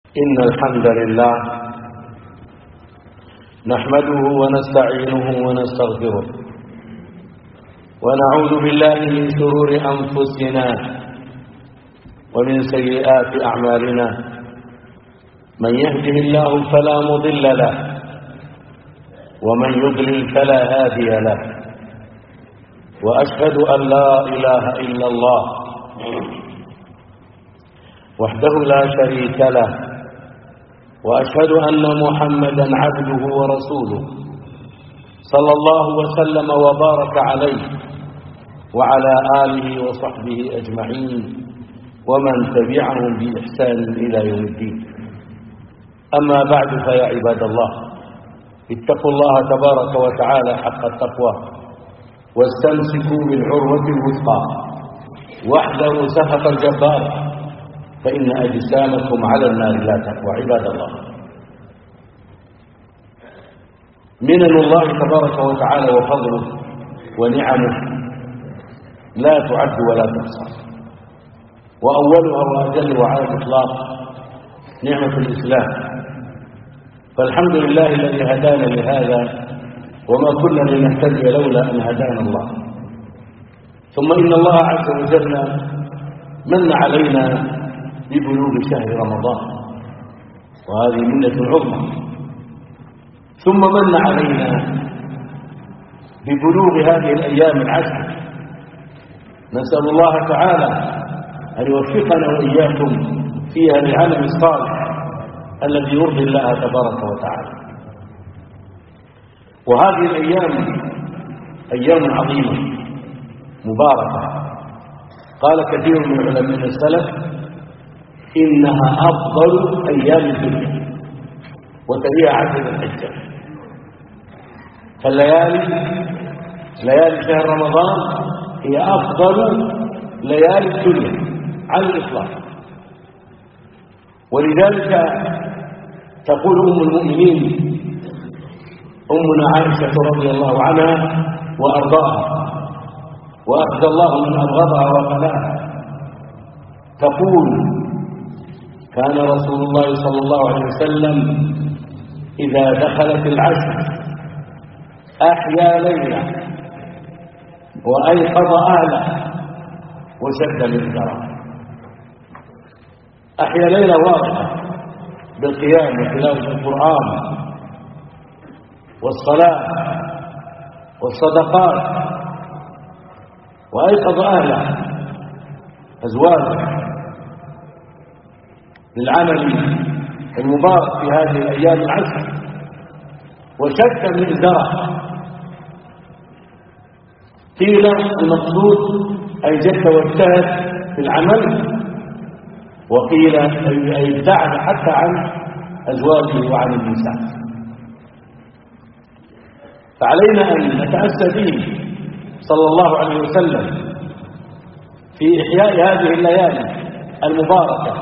إن الحمد لله نحمده ونستعينه ونستغفره ونعوذ بالله من شرور أنفسنا ومن سيئات أعمالنا. من يهده الله فلا مضل له ومن يضلل فلا هادي له، وأشهد أن لا إله إلا الله وحده لا شريك له، وأشهد أن محمدا عبده ورسوله صلى الله وسلم وبارك عليه وعلى آله وصحبه أجمعين ومن تبعهم بإحسان إلى يوم الدين. أما بعد، فيا عباد الله، اتقوا الله تبارك وتعالى حق التقوى واستمسكوا بالعروة الوثقى واحذروا سخط الجبار، فإن أجسامكم على النار لا تقوى. عباد الله، منن الله تبارك وتعالى وفضله ونعمه لا تعد ولا تحصى، وأولها وأجل وعلى الإطلاق نعمة الإسلام. فالحمد لله الذي هدانا لهذا، وما كنا لنهتدي لولا أن هدانا الله. ثم إن الله عز وجل من علينا ببلوغ شهر رمضان، وهذه منة عظمى. ثم من علينا ببلوغ هذه الأيام العشر. نسأل الله تعالى أن يوفقنا وإياكم فيها للعمل الصالح الذي يرضي الله تبارك وتعالى. وهذه الأيام أيام عظيمة مباركة. قال كثير من علماء السلف: إنها أفضل أيام الدنيا، وتليها عشر الحجة. ليالي شهر رمضان هي أفضل ليالي الدنيا على الإطلاق. ولذلك تقول أم المؤمنين أمنا عائشة رضي الله عنها وأرضاها، وأخذ الله من أبغضها وقلاها، تقول: كان رسول الله صلى الله عليه وسلم إذا دخلت العشر أحيا ليلة وأيقظ أهله وشد مئزره. أحيا ليلة واضحة بالقيام وتلاوة القرآن والصلاة والصدقات، وأيقظ أهله أزواجه للعمل المبارك في هذه الأيام العشر، وشد مئزره. قيل المقصود أي جد واجتهد في العمل، وقيل أي ابتعد حتى عن أزواجه وعن النساء. فعلينا أن نتأسى به صلى الله عليه وسلم في إحياء هذه الليالي المباركة،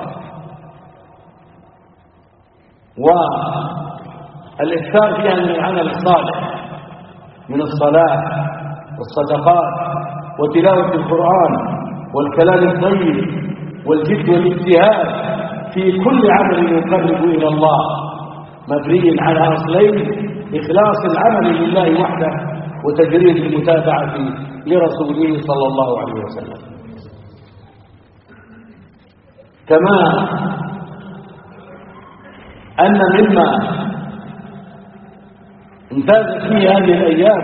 والإكثار فيها من العمل الصالح من الصلاة والصدقات وتلاوة القرآن والكلام الطيب والجد والاجتهاد في كل عمل يقرب إلى الله، مبني على أصلين: إخلاص العمل لله وحده، وتجريد المتابعة لرسوله صلى الله عليه وسلم. كما أن مما امتازت فيه هذه الأيام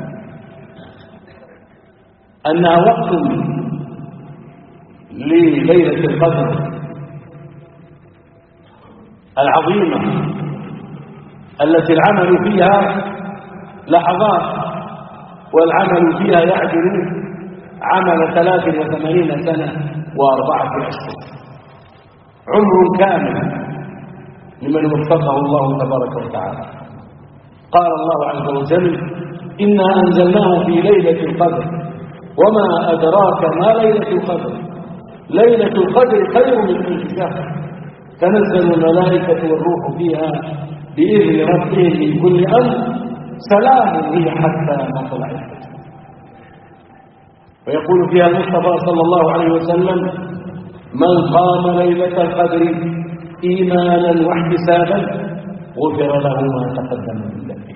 أنها وقت لليلة القدر العظيمة التي العمل فيها لحظات، والعمل فيها يعدل عمل 83 سنة و4 أشهر، عمر كامل لمن وفقه الله تبارك وتعالى. قال الله عز وجل: إنا أنزلناه في ليلة القدر وما أدراك ما ليلة القدر ليلة القدر خير من 1000 شهر تنزل الملائكة والروح فيها بإذن ربهم من كل أمر سلام هي حتى مطلع الفجر. ويقول فيها المصطفى صلى الله عليه وسلم: من قام ليلة القدر إيمانا واحتسابا غفر له ما تقدم من ذنبه.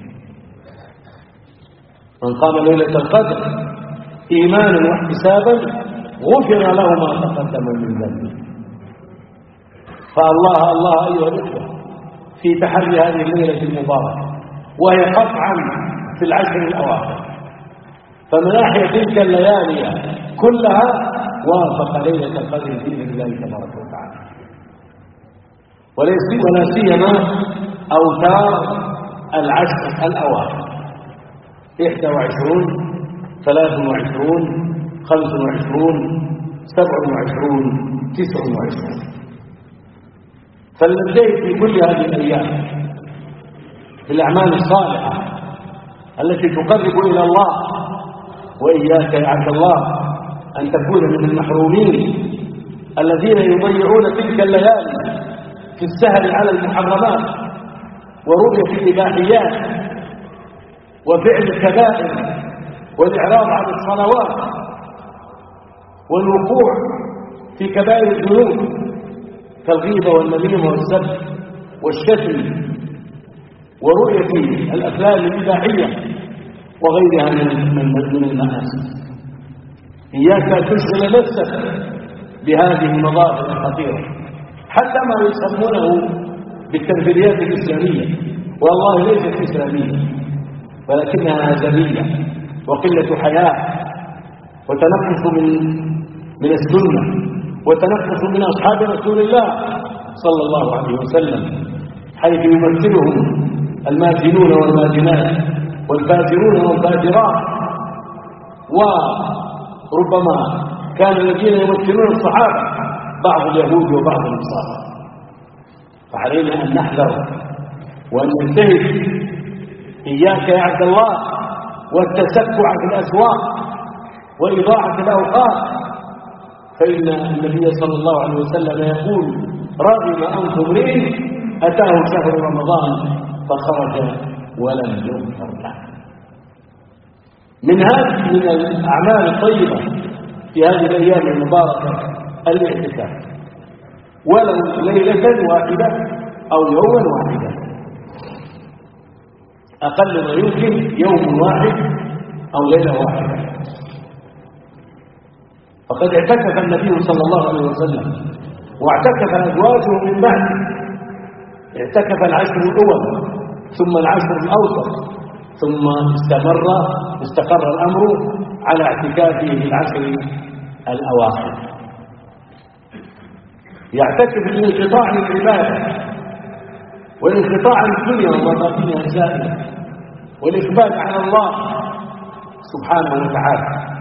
من قام ليلة القدر إيمانا واحتسابا غفر له ما تقدم من ذنبه. فالله الله أيها الإخوة في تحري هذه الليلة المباركة، وهي قطعا في العشر الأواخر. فمن ناحية تلك الليالي كلها وافق ليلة القدر بإذن الله تبارك وتعالى، ولا سيما أوتار العشر الأواخر 21 23 25 27 29. فلنجتهد في كل هذه الأيام في الأعمال الصالحة التي تقرب إلى الله. وإياك يا عبد الله أن تكون من المحرومين الذين يضيعون تلك الليالي في السهر على المحرمات ورؤية الإباحيات وفعل الكبائر والإعراض عن الصلوات والوقوع في كبائر الذنوب كالغيبة والنميمة والسب والشتم ورؤية الأفلام الإباحية وغيرها من المآسي. إياك أن تشغل نفسك بهذه المظاهر الخطيرة، حتى ما يسمونه بالتنفيذيات الإسلامية، والله ليست إسلامية ولكنها هزلية وقلة حياة وتنقص من السنة وتنقص من أصحاب رسول الله صلى الله عليه وسلم، حيث يمثلهم الماجنون والماجنات والفاجرون والفاجرات. وربما كان الذين يمثلون الصحابة بعض اليهود وبعض النصارى. فعلينا أن نحذر وأن ننتهي. إياك يا عبد الله والتسكع في الأسواق وإضاعة الأوقات، فإن النبي صلى الله عليه وسلم يقول: رغم أنف امرئ أتاه شهر رمضان فخرج ولم يغفر له. من الأعمال الطيبة في هذه الأيام المباركة الاعتكاف، ولو ليلة واحدة أو يوما واحدا، أقل ما يمكن يوم واحد أو ليلة واحدة. فقد اعتكف النبي صلى الله عليه وسلم واعتكف أزواجه من بعد، اعتكف العشر الأول ثم العشر الأوسط، ثم استقر الأمر على اعتكافه في العشر الأواخر. يعتكف الانقطاع عن العبادة والانقطاع عن الدنيا ومفاتنها الزائلة والإقبال على الله سبحانه وتعالى.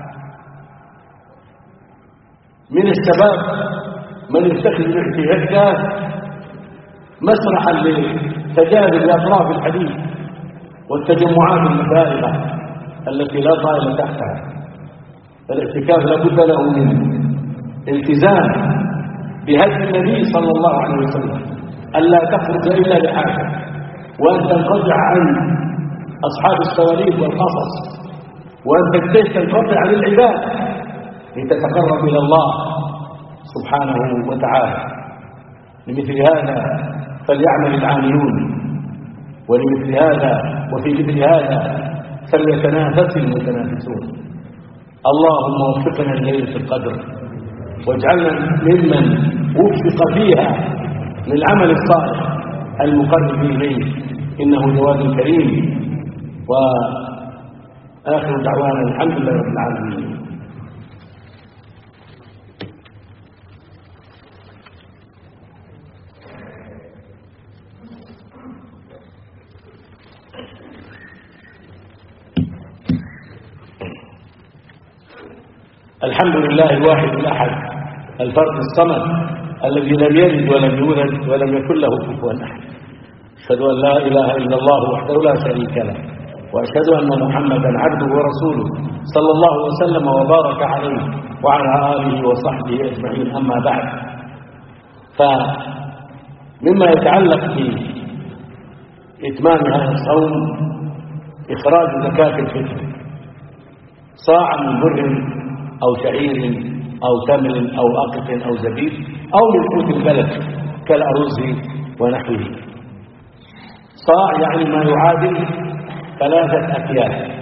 من الشباب من يتخذ الاعتكاف مسرحا لتجارب أطراف الحديث والتجمعات المفارغة التي لا طائل تحتها. الاعتكاف لابد له من التزام بهدي النبي صلى الله عليه وسلم، ألا تخرج إلا لحاجة، وأن تنقطع عن أصحاب السواليف والقصص، وأن تنقطع عن العباد لتتقرب إلى الله سبحانه وتعالى. لمثل هذا فليعمل العاملون، ولمثل هذا وفي مثل هذا فليتنافس المتنافسون. اللهم وفقنا لليلة القدر، واجعلنا ممن وفق فيها للعمل الصالح المقرب إليه، إنه جواد كريم. وآخر دعوانا الحمد لله رب العالمين. الحمد لله الواحد الأحد الفرد الصمد الذي لم يلد ولم يولد ولم يكن له كفوا أحد. أشهد أن لا إله إلا الله وحده لا شريك له، وأشهد أن محمدا عبده ورسوله صلى الله وسلم وبارك عليه وعلى آله وصحبه أجمعين. أما بعد، فمما يتعلق بإتمام هذا الصوم إخراج زكاة الفطر، صاع من بر أو شعير أو تمر أو أقط أو زبيب أو من قوت البلد كالأرز ونحوه. صاع يعني ما يعادل 3 أكيال.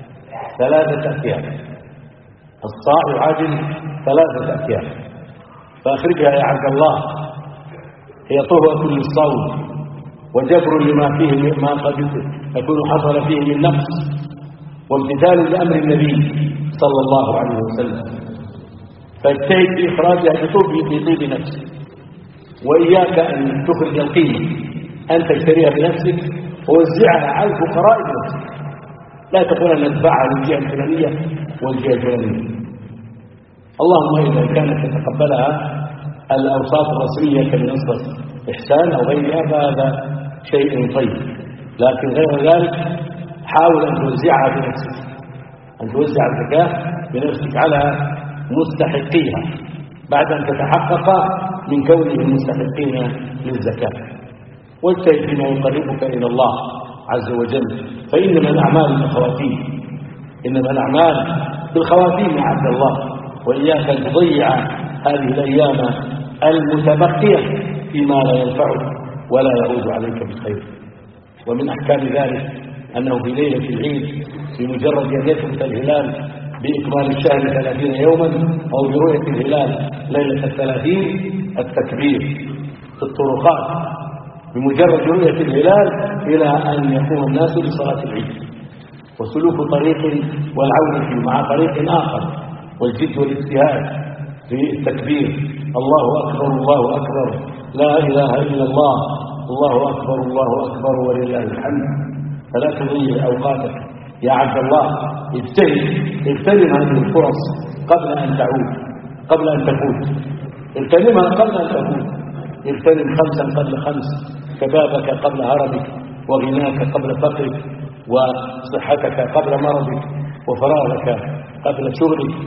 3 أكيال، الصاع يعادل 3 أكيال. فأخرجها يا عبد الله، هي طهوة للصوم وجبر لما فيه ما قد يكون حصل فيه من نقص، وامتثال لأمر النبي صلى الله عليه وسلم. فاجتهد في إخراجها بطيب نفسك، وإياك أن تخرج القيمة، أن تشتريها بنفسك ووزعها على الفقراء بنفسك. لا تقول أن ندفعها للجهة الفلانية والجهة الفلانية. اللهم إذا كانت تتقبلها الأوساط الرسمية كمنصة إحسان أو غيرها فهذا شيء طيب، لكن غير ذلك حاول أن توزعها بنفسك، أن توزع الزكاة بنفسك على مستحقيها بعد أن تتحقق من كونهم مستحقين للزكاة. واجتهد فيما يقربك إلى الله عز وجل، فإنما الأعمال بالخواتيم، إنما الأعمال بالخواتيم يا عبد الله. وإياك أن تضيع هذه الأيام المتبقية فيما لا ينفعك ولا يعود عليك بالخير. ومن أحكام ذلك أنه في ليلة العيد بمجرد أن يثبت الهلال بإكمال الشهر 30 يوما أو برؤية الهلال ليلة 30 التكبير في الطرقات بمجرد رؤية الهلال إلى أن يقوم الناس لصلاة العيد، وسلوك طريق والعودة فيه مع طريق آخر، والجد والاجتهاد في التكبير. الله أكبر الله أكبر، لا إله إلا الله، الله أكبر الله أكبر ولله الحمد. فلا تضيع أوقاتك يا عبد الله، اغتنم هذه الفرص قبل أن تعود، قبل أن تفوت. اغتنمها قبل أن تفوت. اغتنم 5 قبل 5، شبابك قبل هرمك، وغناك قبل فقرك، وصحتك قبل مرضك، وفراغك قبل شغلك.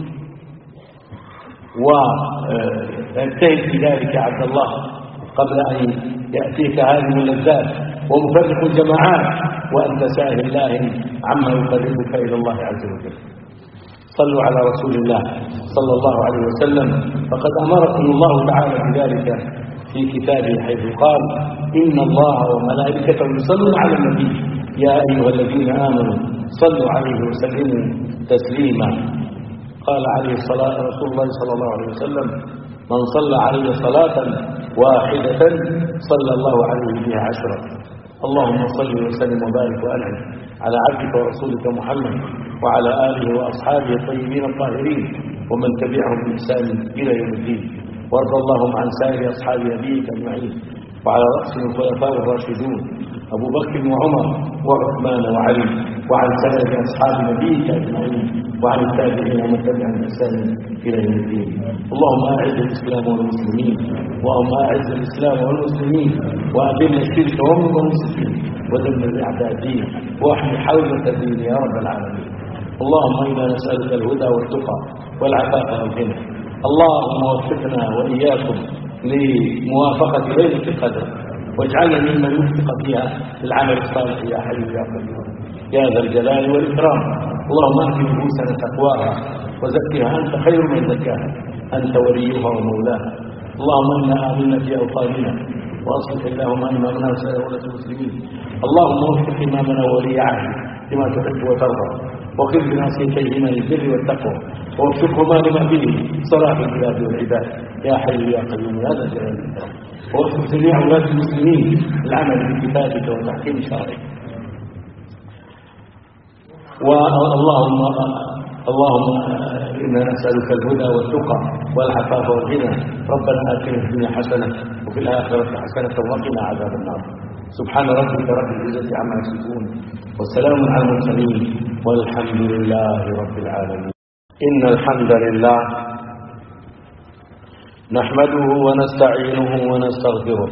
واجتهد في ذلك يا عبد الله قبل أن يأتيك هذه اللذات ومفرق الجماعات وأنت ساهل لاهٍ عما يقربك إلى الله عز وجل. صلوا على رسول الله صلى الله عليه وسلم، فقد أمركم الله تعالى بذلك في كتابه حيث قال: إن الله وملائكته يصلون على النبي يا أيها الذين آمنوا صلوا عليه وسلموا تسليما. قال عليه الصلاة رسول الله صلى الله عليه وسلم: من صلى عليه صلاة واحدة صلى الله عليه بها 10. اللهم صل وسلم وبارك وأنعم على عبدك ورسولك محمد وعلى آله وأصحابه الطيبين الطاهرين ومن تبعهم بإحسان إلى يوم الدين. وارض اللهم عن سائر أصحاب نبيك أجمعين، وعلى رأسهم الخلفاء الراشدون أبو بكر وعمر وعثمان وعلي، وعن سائر أصحاب نبيك أجمعين، وعن التابعين ومن تبعهم بإحسان إلى يوم الدين. اللهم أعز الإسلام والمسلمين، اللهم أعز الإسلام والمسلمين، وأذل الشرك والمشركين، ودمر أعداء الدين، واحمي حوزة الدين يا رب العالمين. اللهم إنا نسألك الهدى والتقى والعفاف والغنى. اللهم وفقنا وإياكم لموافقة ليلة القدر، واجعلنا ممن يوفق فيها للعمل الصالح يا حي يا قيوم يا ذا الجلال والإكرام. اللهم اهد نفوسنا تقواها وزكها أنت خير من زكاها، أنت وليها ومولاها. اللهم إنا آمنا في أوطاننا، وأصلح اللهم إمامنا وسائر ولاة المسلمين. اللهم وفق إمامنا ولي عهده لما تحب وترضى، وخذ بناصيتيهما للبر والتقوى، ووفقهما لما به صلاح البلاد والعباد يا حي يا قيوم يا ذا الجلال والإكرام. ووفق جميع ولاة المسلمين العمل بكتابك وتحكيم شرعك. اللهم إنا نسألك الهدى والتقى والعفاف والغنى. ربنا آتنا في الدنيا حسنة وفي الآخرة حسنة وقنا عذاب النار. سبحان ربك رب العزة عما يصفون، والسلام على المرسلين، والحمد لله رب العالمين. إن الحمد لله نحمده ونستعينه ونستغفره،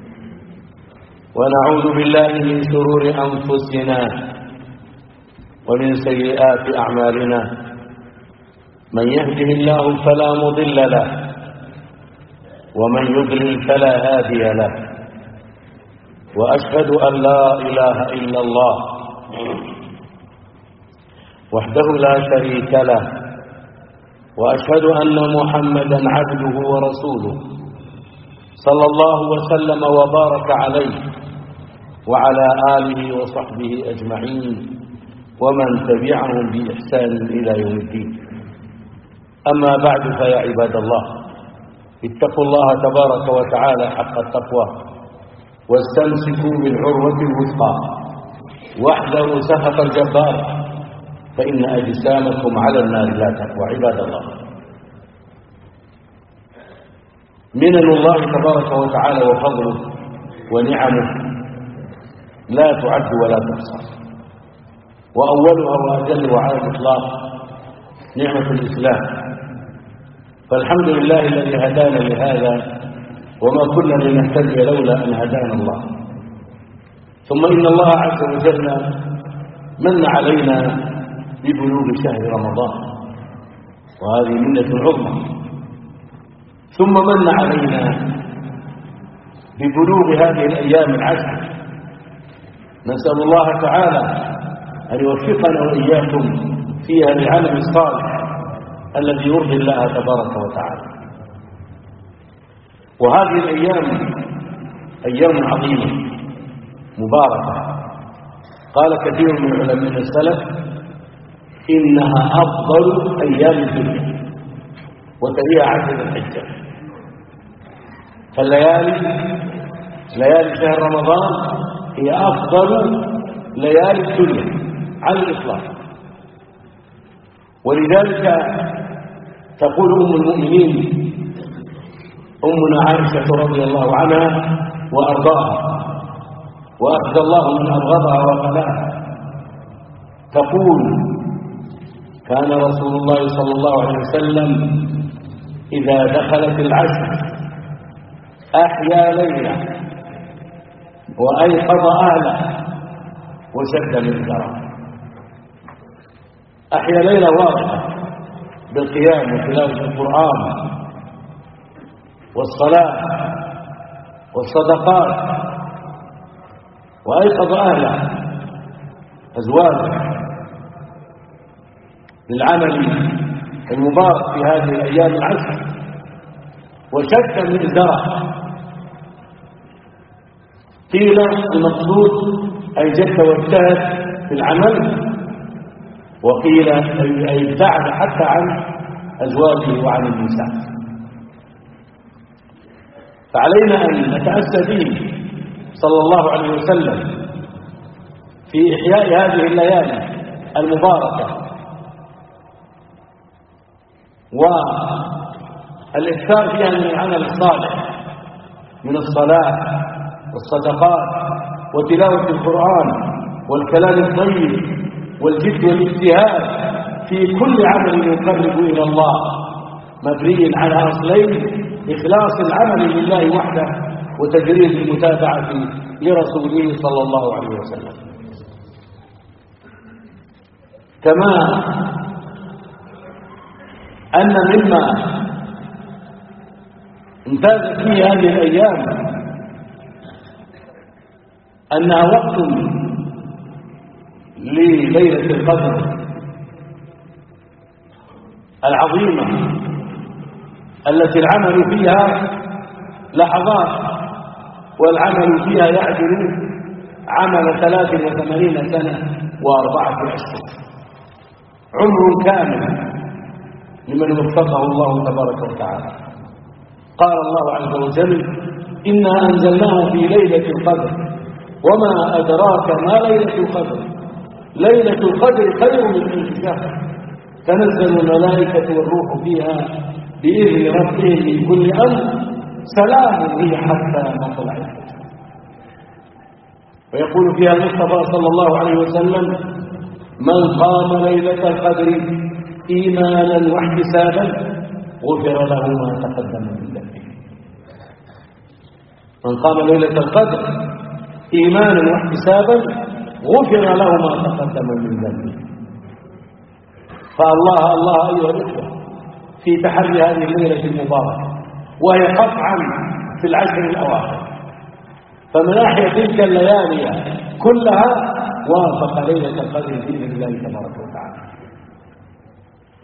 ونعوذ بالله من شرور أنفسنا ومن سيئات أعمالنا. من يهده الله فلا مضل له، ومن يضلل فلا هادي له. وأشهد أن لا إله إلا الله وحده لا شريك له، وأشهد أن محمدا عبده ورسوله صلى الله وسلم وبارك عليه وعلى آله وصحبه أجمعين ومن تبعهم بإحسان إلى يوم الدين. أما بعد، فيا عباد الله، اتقوا الله تبارك وتعالى حق التقوى واستمسكوا بالعروة الوثقى واحذروا سخط الجبار، فإن أجسامكم على النار لا تقوى. عباد الله، منن الله تبارك وتعالى وفضله ونعمه لا تعد ولا تحصى، وأولها وأجل وعلى الإطلاق نعمة الإسلام. فالحمد لله الذي هدانا لهذا، وما كنا لنهتدي لولا أن هدانا الله. ثم إن الله عز وجل من علينا ببلوغ شهر رمضان، وهذه منة عظمى. ثم من علينا ببلوغ هذه الأيام العشر. نسأل الله تعالى أن يوفقنا وإياكم فيها للعمل الصالح الذي يرضي الله تبارك وتعالى. وهذه الأيام أيام عظيمة مباركة. قال كثير من علماء السلف إنها أفضل أيام الدنيا، وتليها عشر الحجة. ليالي شهر رمضان هي أفضل ليالي الدنيا على الإطلاق. ولذلك تقول أم المؤمنين أمنا عائشة رضي الله عنها وأرضاها، وأخذ الله من أبغضها وقلاها، تقول: كان رسول الله صلى الله عليه وسلم إذا دخلت العشر أحيا ليلة وأيقظ أهله وشد مئزره. أحيا ليلة واضحة بالقيام وتلاوة القرآن والصلاة والصدقات، وأيقظ أهله أزواجه للعمل المبارك في هذه الأيام العشر، وشد مئزره. قيل المقصود أي جد واجتهد في العمل، وقيل أي ابتعد حتى عن أزواجه وعن النساء. فعلينا أن نتأسى به صلى الله عليه وسلم في إحياء هذه الليالي المباركة، والإكثار فيها من العمل الصالح من الصلاة والصدقات وتلاوة القرآن والكلام الطيب والجد والاجتهاد في كل عمل يقرب إلى الله، مبني على أصلين: إخلاص العمل لله وحده، وتجريد المتابعة لرسوله صلى الله عليه وسلم. كما أن مما امتازت فيه هذه الأيام أنها وقت لليلة القدر العظيمة التي العمل فيها لحظات، والعمل فيها يعدل عمل 83 سنة و4 أشهر، عمر كامل لمن وفقه الله تبارك وتعالى. قال الله عز وجل: إنا أنزلناه في ليلة القدر وما أدراك ما ليلة القدر، ليلة القدر خير من 1000 شهر، تنزل الملائكة والروح فيها بإذن ربهم من كل أمر، سلام هي حتى مطلع الفجر. ويقول فيها المصطفى صلى الله عليه وسلم: من قام ليلة القدر إيمانا واحتسابا غفر له ما تقدم من ذنبه. من قام ليلة القدر إيمانا واحتسابا غفر له ما تقدم من ذنبه. فالله الله أيها الإخوة في تحري هذه الليلة المباركة، وهي قطعا في العشر الأواخر. فمن أحيا تلك الليالي كلها وافق ليلة القدر بإذن الله تبارك وتعالى.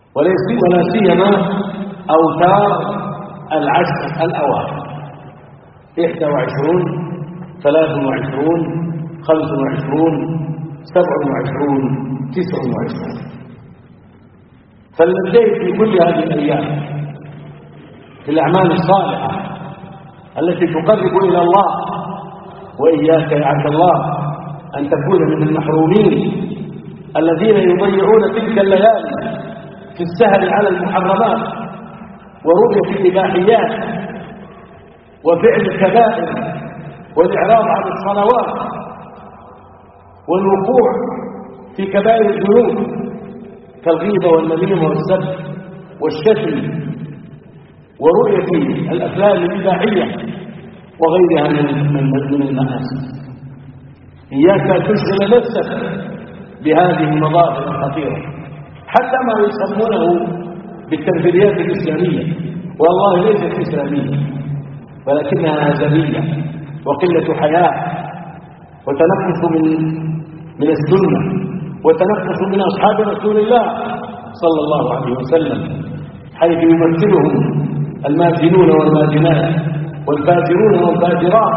ولا سيما أوتار العشر الأواخر، 21 23 25 27 29. فلنجتهد في كل هذه الأيام في الأعمال الصالحة التي تقرب إلى الله. وإياك يا عبد الله أن تكون من المحرومين الذين يضيعون تلك الليالي في السهر على المحرمات ورؤية الإباحيات وفعل الكبائر والإعراض عن الصلوات والوقوع في كبائر الذنوب كالغيبة والنميمة والسب والشتم ورؤية الأفلام الإباحية وغيرها من المآسي. إياك أن تشغل نفسك بهذه المظاهر الخطيرة، حتى ما يسمونه بالتنفيذيات الإسلامية، والله ليست إسلامية ولكنها هزلية وقلة حياة وتنقص من السنة وتنقص من أصحاب رسول الله صلى الله عليه وسلم، حيث يمثلهم الماجنون والماجنات والفاجرون والفاجرات.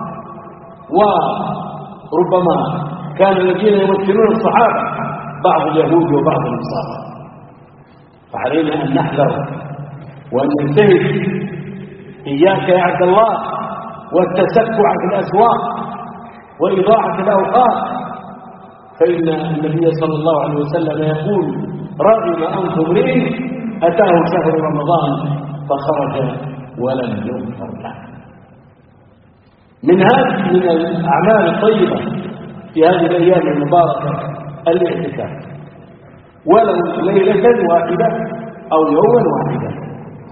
وربما كان الذين يمثلون الصحابة بعض اليهود وبعض النصارى. فعلينا أن نحذر وأن ننتهي. إياك يا عبد الله والتسكع في الأسواق وإضاعة الأوقات، فإن النبي صلى الله عليه وسلم يقول: رغم أنف امرئ أتاه شهر رمضان فخرج ولم يغفر له. من الأعمال الطيبة في هذه الأيام المباركة الاعتكاف، ولو ليلة واحدة أو يوما واحدا،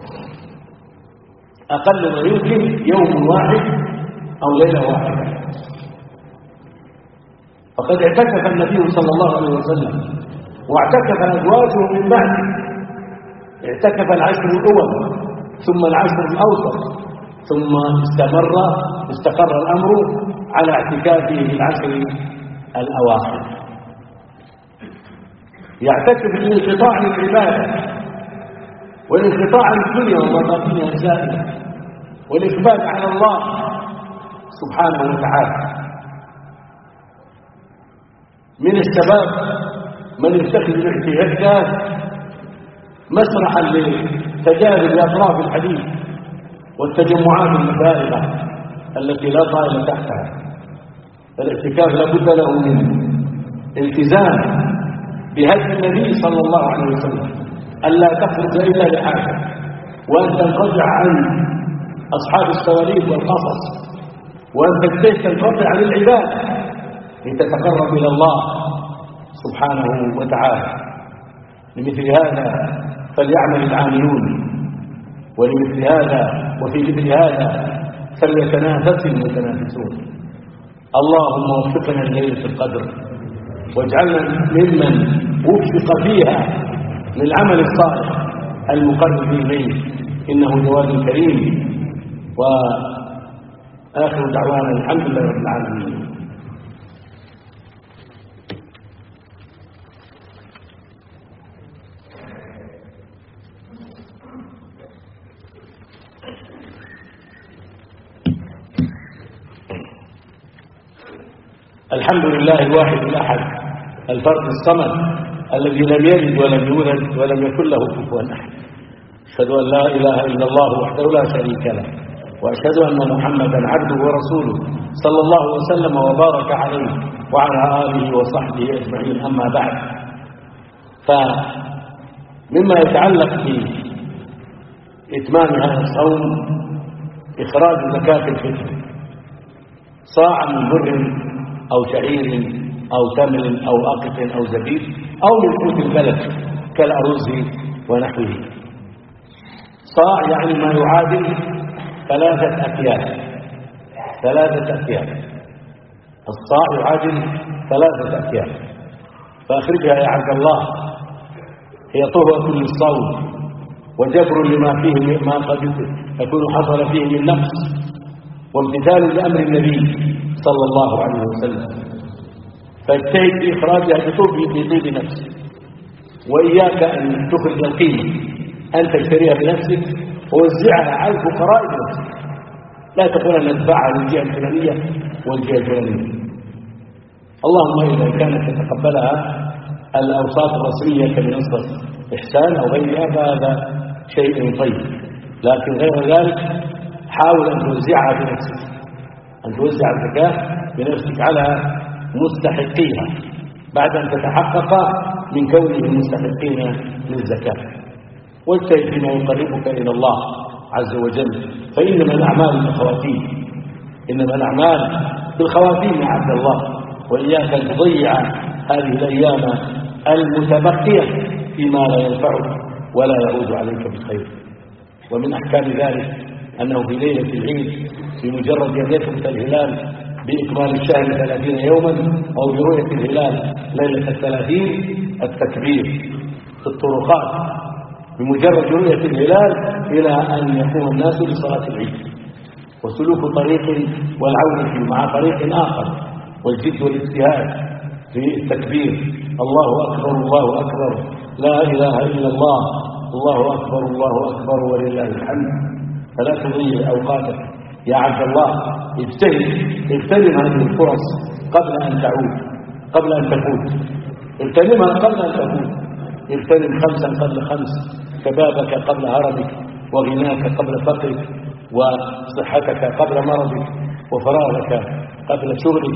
أقل ما يمكن يوم واحد أو ليلة واحدة. فقد اعتكف النبي صلى الله عليه وسلم واعتكف أزواجه من بعده. اعتكف العشر الأول ثم العشر الأوسط، ثم استقر الأمر على اعتكافه في العشر الأواخر. يعتكف للانقطاع عن العبادة والانقطاع عن الدنيا ومضامينها الزائلة والإقبال على الله سبحانه وتعالى. من الشباب من يتخذ الاعتكاف مسرحا لتجارب أطراف الحديث والتجمعات المبالغة التي لا طائل تحتها. الاعتكاف لابد له من التزام بهدي النبي صلى الله عليه وسلم، ألا تخرج إلا لحاجة، وأن تنقطع عن أصحاب السواليف والقصص، وأن تنقطع عن العبادة لتتقرب إلى الله سبحانه وتعالى. لمثل هذا فليعمل العاملون، ولمثل هذا وفي مثل هذا فليتنافس المتنافسون. اللهم وفقنا لليلة القدر واجعلنا ممن وفق فيها للعمل الصالح المقرب إليه، إنه جواد كريم. وآخر دعوانا الحمد لله رب العالمين. الحمد لله الواحد الأحد الفرد الصمد الذي لم يلد ولم يولد ولم يكن له كفوا أحد. أشهد أن لا إله إلا الله وحده لا شريك له، وأشهد أن محمدا عبده ورسوله صلى الله وسلم وبارك عليه وعلى آله وصحبه أجمعين. أما بعد، فمما يتعلق بإتمام هذا الصوم إخراج زكاة الفطر، صاع من بر أو شعير أو تمر أو أقط أو زبيب أو من قوت البلد كالأرز ونحوه. صاع يعني ما يعادل 3 أكيال. الصاع يعادل 3 أكيال. فأخرجها يا عبد الله، هي طهوة للصوم وجبر لما فيه ما قد يكون حصل فيه من نقص، وامتثال لأمر النبي صلى الله عليه وسلم. فاجتهد في إخراجها بطيب نفسك، وإياك أن تخرج القيمة، أن تشتريها بنفسك ووزعها على الفقراء بنفسك. لا تقول أن نتبعها للجهة الفلانية والجهة الفلانية. اللهم إذا كانت تتقبلها الأوساط الرسمية كمنصة إحسان أو غيرها فهذا شيء طيب، لكن غير ذلك حاول أن توزعها بنفسك، أن توزع الزكاة بنفسك على مستحقيها بعد أن تتحقق من كونهم مستحقين للزكاة، واجتهد فيما يقربك إلى الله عز وجل، فإنما الأعمال بالخواتيم، إنما الأعمال بالخواتيم يا عبد الله، وإياك أن تضيع هذه الأيام المتبقية فيما لا ينفعك ولا يعود عليك بالخير. ومن أحكام ذلك أنه في ليلة العيد بمجرد أن يثبت الهلال بإكمال الشهر 30 يوما أو برؤية الهلال ليلة 30 التكبير في الطرقات بمجرد رؤية الهلال إلى أن يقوم الناس لصلاة العيد، وسلوك طريق والعودة فيه مع طريق آخر، والجد والاجتهاد في التكبير، الله أكبر الله أكبر لا إله إلا الله، الله أكبر الله أكبر ولله الحمد. فلا تضيع أوقاتك يا عبد الله، اغتنم هذه الفرص قبل أن تعود، قبل أن تفوت، اغتنمها قبل أن تفوت. اغتنم 5 قبل 5، شبابك قبل هرمك، وغناك قبل فقرك، وصحتك قبل مرضك، وفراغك قبل شغلك،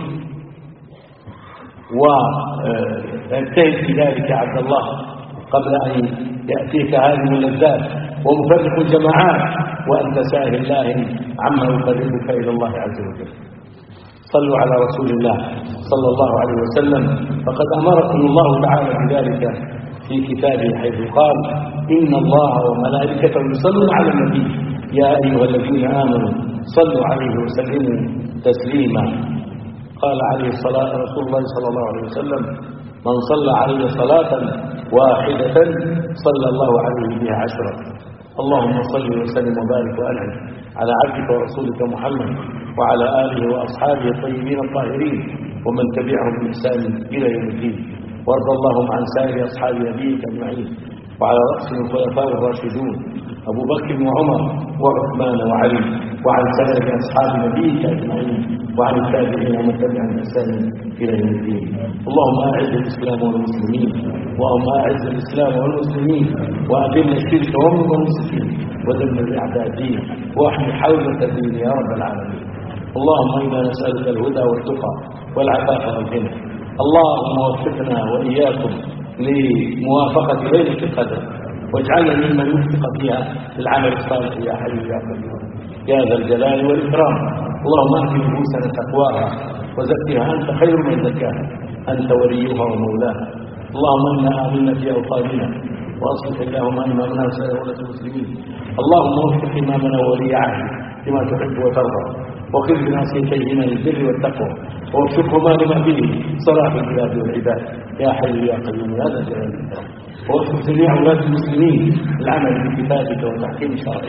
واجتهد في ذلك يا عبد الله قبل أن يأتيك هذه اللذات ومفرق الجماعات وأنت ساهل لاهٍ عما يقربك إلى الله عز وجل. صلوا على رسول الله صلى الله عليه وسلم، فقد أمركم الله تعالى بذلك في كتابه حيث قال: إن الله وملائكته يصلون على النبي يا أيها الذين آمنوا صلوا عليه وسلموا تسليما. قال عليه الصلاة رسول الله صلى الله عليه وسلم: من صلى عليه صلاة واحدة صلى الله عليه بها 10. اللهم صل وسلم وبارك وأنعم على عبدك ورسولك محمد وعلى آله وأصحابه الطيبين الطاهرين ومن تبعهم بإحسان إلى يوم الدين، وارض اللهم عن سائر أصحاب نبيك أجمعين، وعلى رأسهم الخلفاء الراشدون أبو بكر وعمر وعثمان وعلي، وعن سائر أصحاب نبيك أجمعين، وعن التابعين ومن تبعهم بإحسان إلى يوم الدين. اللهم أعز الإسلام والمسلمين، اللهم أعز الإسلام والمسلمين، وأذل الشرك والمشركين، ودمر أعداء الدين، واحمي حوزة الدين يا رب العالمين. اللهم إنا نسألك الهدى والتقى والعفاف والغنى. اللهم وفقنا وإياكم لموافقة ليلة القدر، واجعلنا ممن وفق فيها للعمل الصالح يا حي يا قيوم يا ذا الجلال والإكرام. اللهم اهد نفوسنا تقواها وزكها أنت خير من زكاها، أنت وليها ومولاها. اللهم إنا آمنا في أوطاننا، وأصلح اللهم إمامنا وسائر ولاة المسلمين. اللهم وفق إمامنا وولي عهده لما تحب وترضى، وخذ بناصيتيهما للبر والتقوى، ووفقهما لما فيه صلاح البلاد والعباد يا حي يا قيوم يا ذا الجلال والإكرام. ووفق جميع ولاة المسلمين العمل بكتابك وتحكيم شرعك.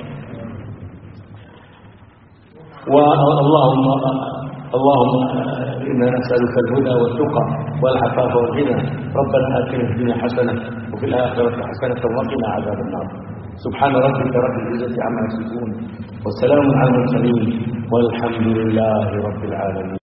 اللهم إنا نسألك الهدى والتقى والعفاف والغنى. ربنا آتنا في الدنيا حسنة وفي الآخرة حسنة وقنا عذاب النار. سبحان ربك رب العزة عما يصفون، والسلام على المرسلين، والحمد لله رب العالمين.